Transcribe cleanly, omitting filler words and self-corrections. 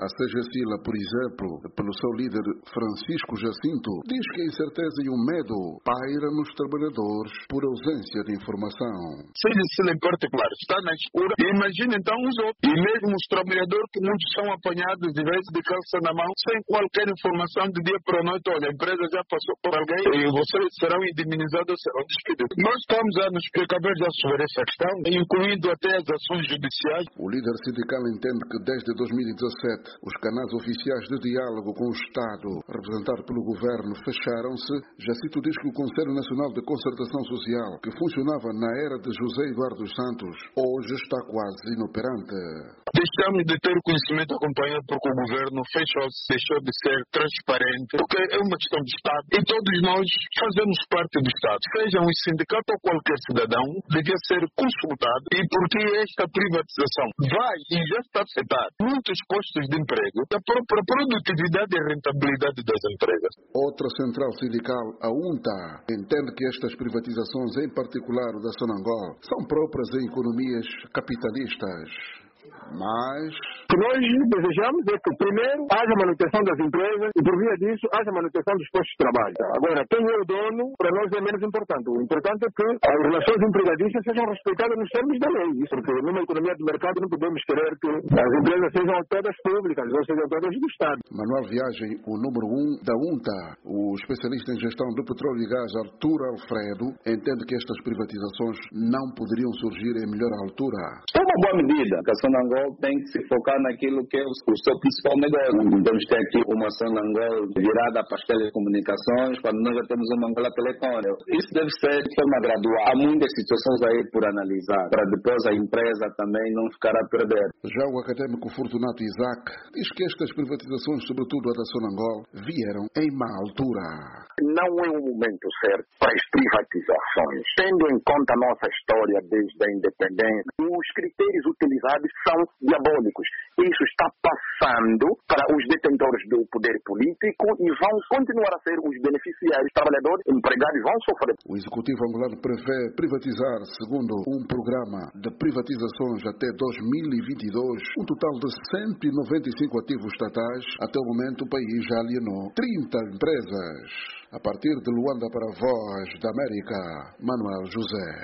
A CGSILA, por exemplo, pelo seu líder Francisco Jacinto, diz que a incerteza e o medo paira nos trabalhadores por ausência de informação. CGSILA em particular está na escura. Imagina então os outros. E mesmo os trabalhadores que muitos são apanhados de vez de calça na mão, sem qualquer informação de dia para a noite. Olha, a empresa já passou por alguém e vocês serão indemnizados, serão despedidos. Nós estamos a nos precaver já sobre essa questão, incluindo até as ações judiciais. O líder sindical entende que desde 2017 os canais oficiais de diálogo com o Estado, representado pelo governo, fecharam-se. Jacinto diz que o Conselho Nacional de Concertação Social, que funcionava na era de José Eduardo Santos, hoje está quase inoperante. Deixamos de ter conhecimento acompanhado porque o governo deixou de ser transparente, porque é uma questão de Estado e todos nós fazemos parte do Estado. Seja um sindicato ou qualquer cidadão, devia ser consultado. E porque esta privatização vai e já está a afetar muitos postos de emprego, a própria produtividade e rentabilidade das empresas. Outra central sindical, a UNTA, entende que estas privatizações, em particular o da Sonangol, são próprias em economias capitalistas. Mas o que nós desejamos é que, primeiro, haja manutenção das empresas e, por via disso, haja manutenção dos postos de trabalho. Agora, quem é o dono, para nós é menos importante. O importante é que as relações empregatícias sejam respeitadas nos termos da lei. Isso porque, numa economia de mercado, não podemos querer que as empresas sejam todas públicas ou sejam todas do Estado. Manuel Viagem, o número 1 da UNTA, o especialista em gestão do petróleo e gás, Artur Alfredo, entende que estas privatizações não poderiam surgir em melhor altura. É uma boa medida. A Sonangol tem que se focar naquilo que é o seu principal negócio. Vamos ter aqui uma Sonangol virada para as telecomunicações, quando nós já temos uma Angola Telecom. Isso deve ser de forma gradual. Há muitas situações aí por analisar, para depois a empresa também não ficar a perder. Já o académico Fortunato Isaac diz que estas privatizações, sobretudo a da Sonangol, vieram em má altura. Não é o momento certo para as privatizações. Tendo em conta a nossa história desde a independência, os critérios utilizados são diabólicos. Isso está passando para os detentores do poder político e vão continuar a ser os beneficiários, trabalhadores, empregados vão sofrer. O Executivo angolano prevê privatizar, segundo um programa de privatizações até 2022, um total de 195 ativos estatais. Até o momento o país já alienou 30 empresas. A partir de Luanda para a Voz da América, Manuel José.